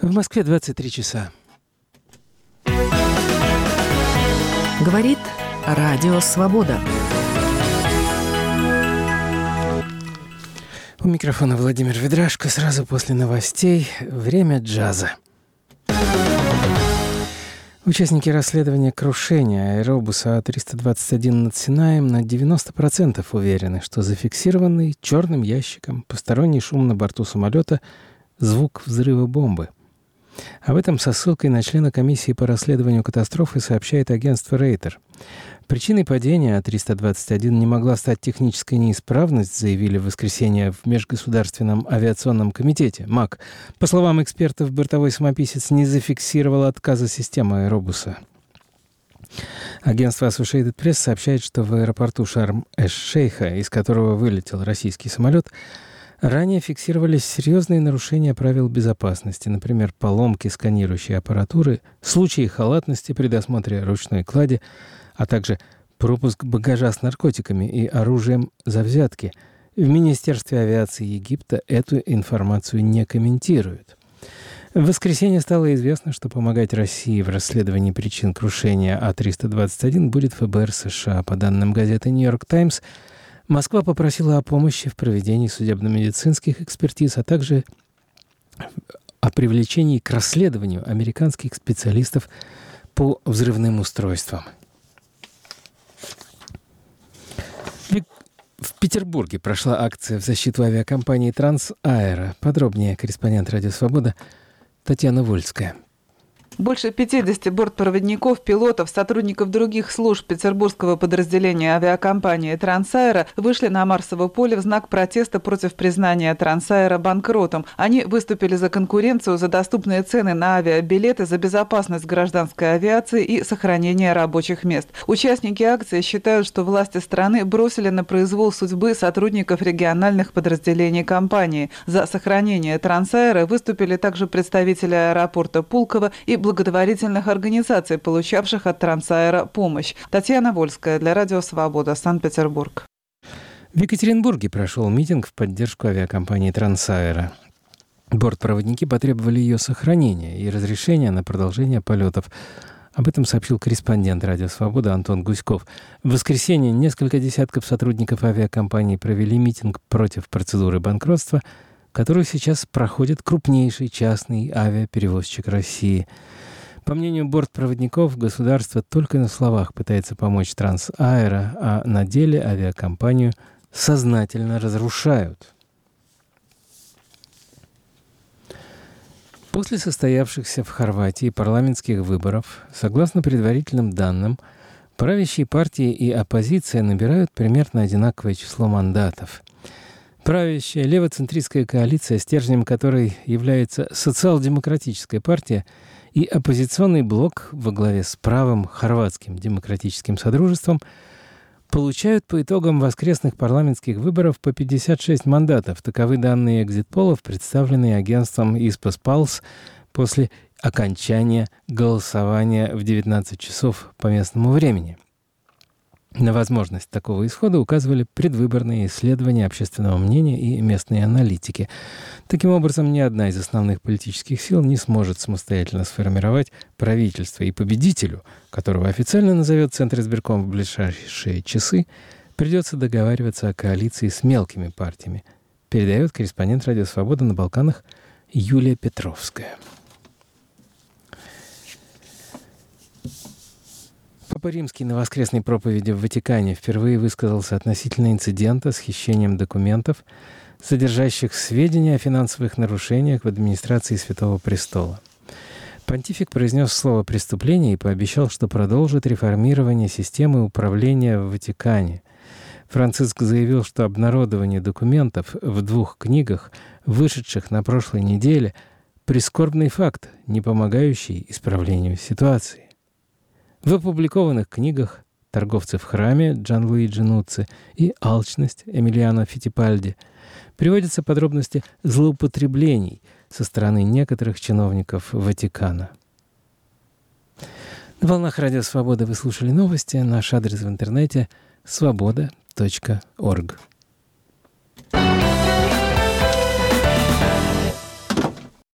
В Москве 23 часа. Говорит Радио Свобода. У микрофона Владимир Ведрашко. Сразу после новостей время джаза. Участники расследования крушения аэробуса А321 над Синаем на 90% уверены, что зафиксированный черным ящиком посторонний шум на борту самолета – звук взрыва бомбы. Об этом со ссылкой на члена комиссии по расследованию катастрофы сообщает агентство Рейтер. Причиной падения А321 не могла стать техническая неисправность, заявили в воскресенье в Межгосударственном авиационном комитете, МАК. По словам экспертов, бортовой самописец не зафиксировал отказа системы аэробуса. Агентство Associated Press сообщает, что в аэропорту Шарм-эш-Шейха, из которого вылетел российский самолет, ранее фиксировались серьезные нарушения правил безопасности, например, поломки сканирующей аппаратуры, случаи халатности при досмотре ручной клади, а также пропуск багажа с наркотиками и оружием за взятки. В Министерстве авиации Египта эту информацию не комментируют. В воскресенье стало известно, что помогать России в расследовании причин крушения А321 будет ФБР США. По данным газеты «Нью-Йорк Таймс», Москва попросила о помощи в проведении судебно-медицинских экспертиз, а также о привлечении к расследованию американских специалистов по взрывным устройствам. В Петербурге прошла акция в защиту авиакомпании «Трансаэро». Подробнее корреспондент «Радио Свобода» Татьяна Вольская. Больше 50 бортпроводников, пилотов, сотрудников других служб петербургского подразделения авиакомпании «Трансаэро» вышли на Марсово поле в знак протеста против признания «Трансаэро» банкротом. Они выступили за конкуренцию, за доступные цены на авиабилеты, за безопасность гражданской авиации и сохранение рабочих мест. Участники акции считают, что власти страны бросили на произвол судьбы сотрудников региональных подразделений компании. За сохранение «Трансаэро» выступили также представители аэропорта Пулково и благотворительных организаций, получавших от «Трансаэро» помощь. Татьяна Вольская для Радио Свобода, Санкт-Петербург. В Екатеринбурге прошел митинг в поддержку авиакомпании «Трансаэро». Бортпроводники потребовали ее сохранения и разрешения на продолжение полетов. Об этом сообщил корреспондент «Радио Свобода» Антон Гуськов. В воскресенье несколько десятков сотрудников авиакомпании провели митинг против процедуры банкротства, которую сейчас проходит крупнейший частный авиаперевозчик России. По мнению бортпроводников, государство только на словах пытается помочь «Трансаэро», а на деле авиакомпанию сознательно разрушают. После состоявшихся в Хорватии парламентских выборов, согласно предварительным данным, правящие партии и оппозиция набирают примерно одинаковое число мандатов. Правящая левоцентристская коалиция, стержнем которой является социал-демократическая партия, и оппозиционный блок во главе с правым хорватским демократическим содружеством, получают по итогам воскресных парламентских выборов по 56 мандатов. Таковы данные экзит-полов, представленные агентством Испас Палс после окончания голосования в 19 часов по местному времени. На возможность такого исхода указывали предвыборные исследования общественного мнения и местные аналитики. Таким образом, ни одна из основных политических сил не сможет самостоятельно сформировать правительство, и победителю, которого официально назовет Центр избирком в ближайшие часы, придется договариваться о коалиции с мелкими партиями, передает корреспондент «Радио Свобода» на Балканах Юлия Петровская. Папа Римский на воскресной проповеди в Ватикане впервые высказался относительно инцидента с хищением документов, содержащих сведения о финансовых нарушениях в администрации Святого Престола. Понтифик произнес слово «преступление» и пообещал, что продолжит реформирование системы управления в Ватикане. Франциск заявил, что обнародование документов в 2 книгах, вышедших на прошлой неделе, прискорбный факт, не помогающий исправлению ситуации. В опубликованных книгах «Торговцы в храме» Джанлуиджи Нуцци и «Алчность» Эмилиано Фиттипальди приводятся подробности злоупотреблений со стороны некоторых чиновников Ватикана. На волнах Радио Свобода вы слушали новости. Наш адрес в интернете — svoboda.org.